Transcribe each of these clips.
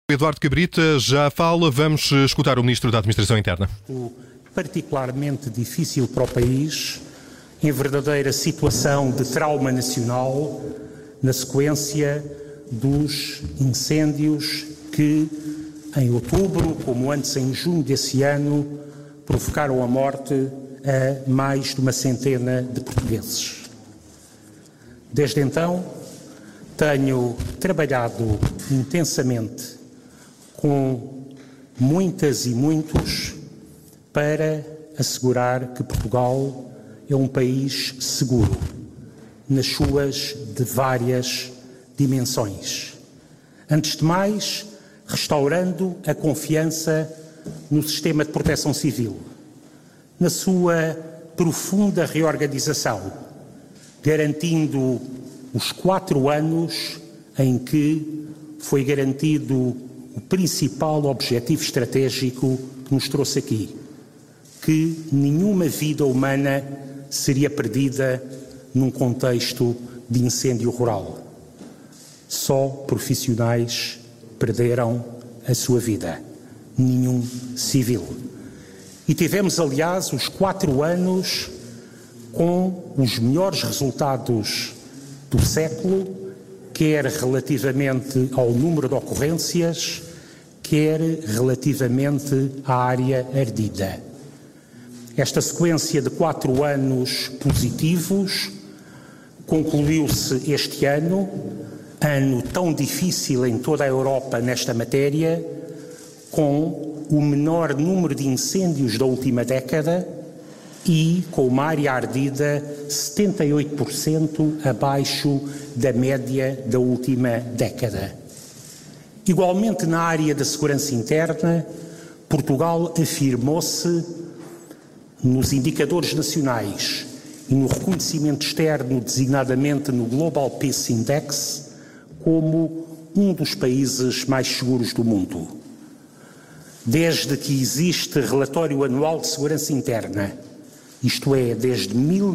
Eduardo Cabrita já fala, vamos escutar o Ministro da Administração Interna. Particularmente difícil para o país, em verdadeira situação de trauma nacional, na sequência dos incêndios que, em outubro, como antes em junho desse ano, provocaram a morte a mais de uma centena de portugueses. Desde então, tenho trabalhado intensamente com muitas e muitos para assegurar que Portugal é um país seguro, nas suas de várias dimensões. Antes de mais, restaurando a confiança no sistema de proteção civil, na sua profunda reorganização, garantindo os 4 anos em que foi garantido o principal objetivo estratégico que nos trouxe aqui, que nenhuma vida humana seria perdida num contexto de incêndio rural. Só profissionais perderam a sua vida, nenhum civil. E tivemos, aliás, os 4 anos com os melhores resultados do século, quer relativamente ao número de ocorrências, quer relativamente à área ardida. Esta sequência de 4 anos positivos concluiu-se este ano tão difícil em toda a Europa nesta matéria, com o menor número de incêndios da última década e com uma área ardida 78% abaixo da média da última década. Igualmente, na área da segurança interna, Portugal afirmou-se nos indicadores nacionais e no reconhecimento externo, designadamente no Global Peace Index, como um dos países mais seguros do mundo. Desde que existe relatório anual de segurança interna, isto é, desde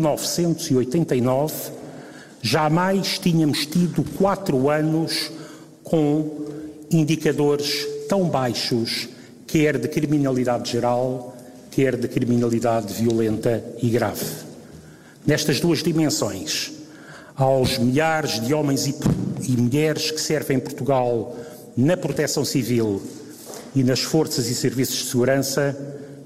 1989, jamais tínhamos tido 4 anos com indicadores tão baixos, quer de criminalidade geral, quer de criminalidade violenta e grave. Nestas duas dimensões, aos milhares de homens e mulheres que servem Portugal na proteção civil e nas forças e serviços de segurança,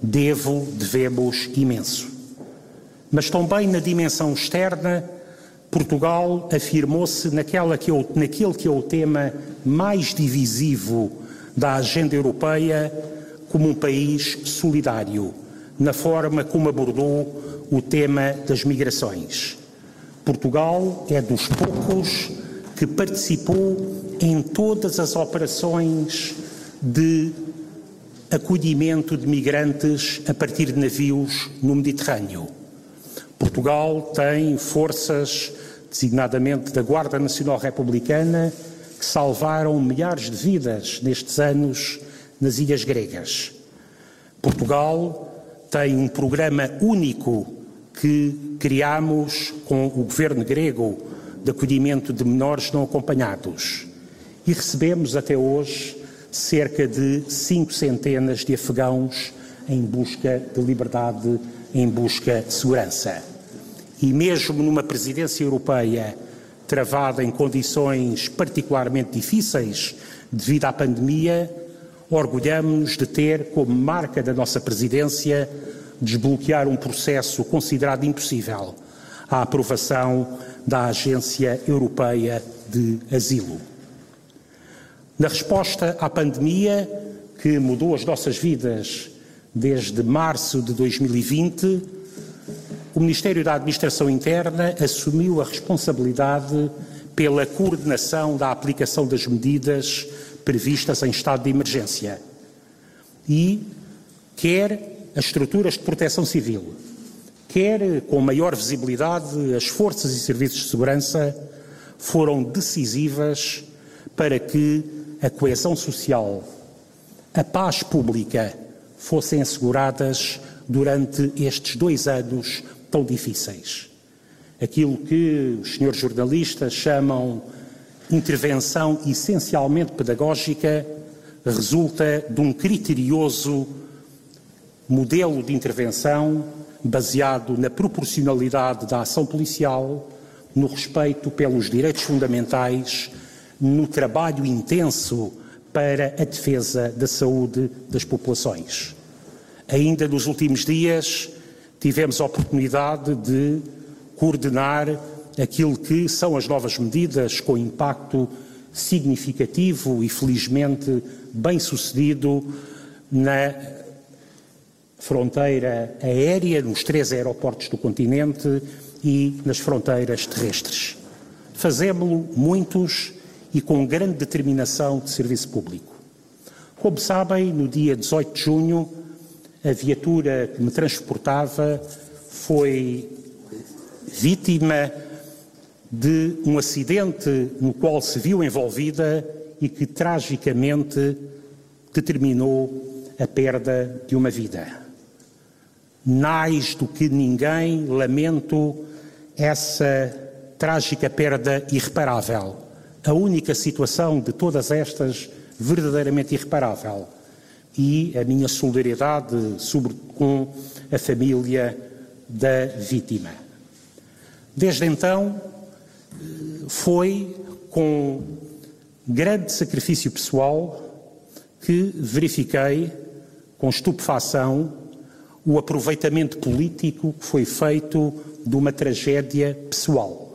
devemos imenso. Mas também na dimensão externa, Portugal afirmou-se naquele que é o tema mais divisivo da agenda europeia como um país solidário, na forma como abordou o tema das migrações. Portugal é dos poucos que participou em todas as operações de acolhimento de migrantes a partir de navios no Mediterrâneo. Portugal tem forças, designadamente da Guarda Nacional Republicana, que salvaram milhares de vidas nestes anos nas ilhas gregas. Portugal tem um programa único que criámos com o governo grego de acolhimento de menores não acompanhados e recebemos até hoje cerca de 5 centenas de afegãos em busca de liberdade, em busca de segurança. E mesmo numa presidência europeia travada em condições particularmente difíceis devido à pandemia, orgulhamos-nos de ter como marca da nossa presidência desbloquear um processo considerado impossível, a aprovação da Agência Europeia de Asilo. Na resposta à pandemia, que mudou as nossas vidas desde março de 2020, o Ministério da Administração Interna assumiu a responsabilidade pela coordenação da aplicação das medidas previstas em estado de emergência. E quer as estruturas de proteção civil, quer com maior visibilidade as forças e serviços de segurança, foram decisivas para que a coesão social, a paz pública fossem asseguradas durante estes 2 anos tão difíceis. Aquilo que os senhores jornalistas chamam intervenção essencialmente pedagógica resulta de um criterioso modelo de intervenção baseado na proporcionalidade da ação policial, no respeito pelos direitos fundamentais, no trabalho intenso para a defesa da saúde das populações. Ainda nos últimos dias tivemos a oportunidade de coordenar aquilo que são as novas medidas com impacto significativo e felizmente bem-sucedido na fronteira aérea, nos 3 aeroportos do continente e nas fronteiras terrestres. Fazemo-lo muitos e com grande determinação de serviço público. Como sabem, no dia 18 de junho, a viatura que me transportava foi vítima de um acidente no qual se viu envolvida e que tragicamente determinou a perda de uma vida. Mais do que ninguém, lamento essa trágica perda irreparável. A única situação de todas estas verdadeiramente irreparável. E a minha solidariedade com a família da vítima. Desde então, foi com grande sacrifício pessoal que verifiquei, com estupefação, o aproveitamento político que foi feito de uma tragédia pessoal.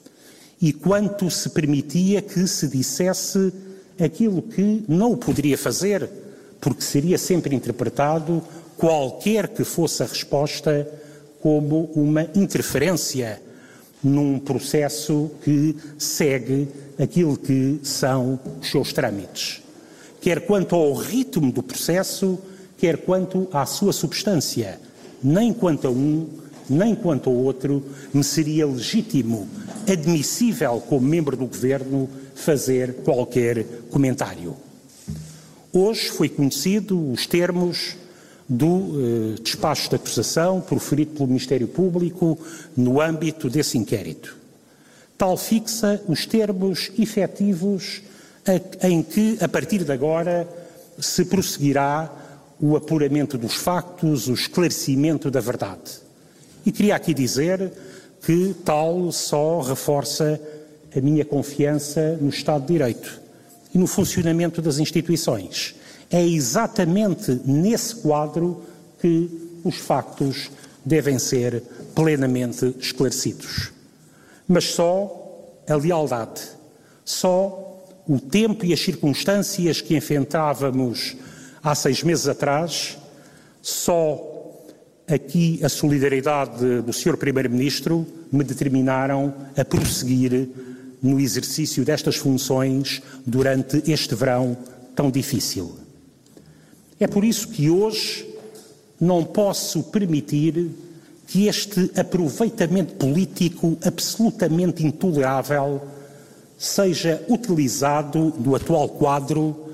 E quanto se permitia que se dissesse aquilo que não o poderia fazer, porque seria sempre interpretado, qualquer que fosse a resposta, como uma interferência num processo que segue aquilo que são os seus trâmites. Quer quanto ao ritmo do processo, quer quanto à sua substância. Nem quanto a um, nem quanto ao outro, me seria legítimo, admissível como membro do Governo, fazer qualquer comentário. Hoje foi conhecido os termos do despacho de acusação proferido pelo Ministério Público no âmbito desse inquérito. Tal fixa os termos efetivos em que, a partir de agora, se prosseguirá o apuramento dos factos, o esclarecimento da verdade. E queria aqui dizer que tal só reforça a minha confiança no Estado de Direito e no funcionamento das instituições. É exatamente nesse quadro que os factos devem ser plenamente esclarecidos. Mas só a lealdade, só o tempo e as circunstâncias que enfrentávamos há 6 meses atrás, só aqui a solidariedade do Sr. Primeiro-Ministro me determinaram a prosseguir no exercício destas funções durante este verão tão difícil. É por isso que hoje não posso permitir que este aproveitamento político absolutamente intolerável seja utilizado no atual quadro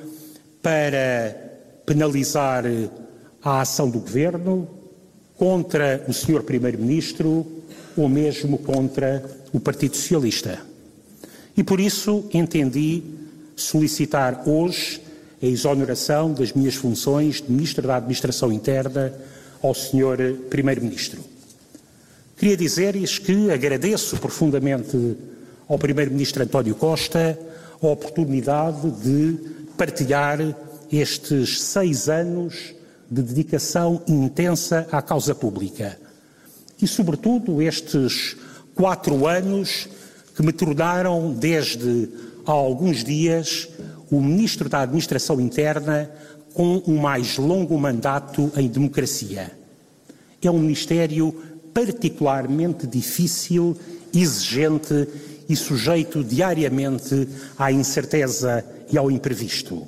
para penalizar a ação do Governo contra o Sr. Primeiro-Ministro ou mesmo contra o Partido Socialista. E por isso entendi solicitar hoje a exoneração das minhas funções de Ministro da Administração Interna ao Sr. Primeiro-Ministro. Queria dizer-lhes que agradeço profundamente ao Primeiro-Ministro António Costa a oportunidade de partilhar estes 6 anos de dedicação intensa à causa pública e, sobretudo, estes 4 anos que me tornaram, desde há alguns dias, o Ministro da Administração Interna com o mais longo mandato em democracia. É um ministério particularmente difícil, exigente e sujeito diariamente à incerteza e ao imprevisto.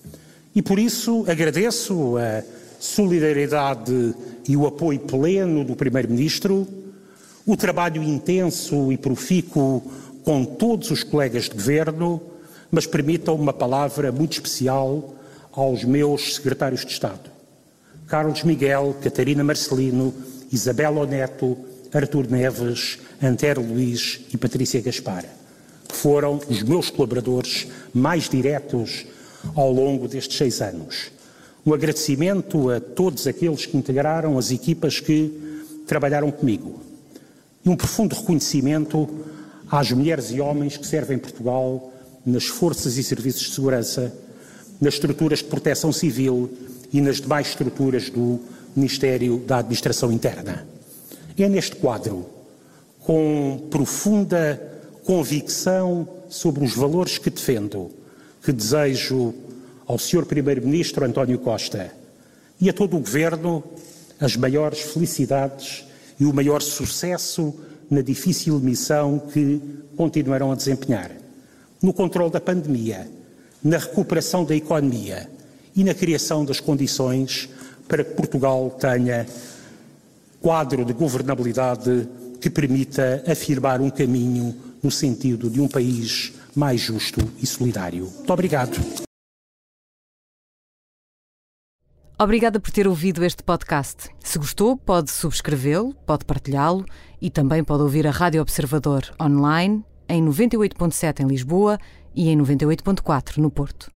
E por isso agradeço a solidariedade e o apoio pleno do Primeiro-Ministro, o trabalho intenso e profícuo com todos os colegas de Governo, mas permitam uma palavra muito especial aos meus secretários de Estado. Carlos Miguel, Catarina Marcelino, Isabela Oneto, Artur Neves, Antero Luís e Patrícia Gaspar, que foram os meus colaboradores mais diretos ao longo destes 6 anos. Um agradecimento a todos aqueles que integraram as equipas que trabalharam comigo. E um profundo reconhecimento às mulheres e homens que servem Portugal nas forças e serviços de segurança, nas estruturas de proteção civil e nas demais estruturas do Ministério da Administração Interna. É neste quadro, com profunda convicção sobre os valores que defendo, que desejo ao Sr. Primeiro-Ministro António Costa e a todo o Governo as maiores felicidades e o maior sucesso na difícil missão que continuarão a desempenhar, no controle da pandemia, na recuperação da economia e na criação das condições para que Portugal tenha quadro de governabilidade que permita afirmar um caminho no sentido de um país mais justo e solidário. Muito obrigado. Obrigada por ter ouvido este podcast. Se gostou, pode subscrevê-lo, pode partilhá-lo e também pode ouvir a Rádio Observador online em 98.7 em Lisboa e em 98.4 no Porto.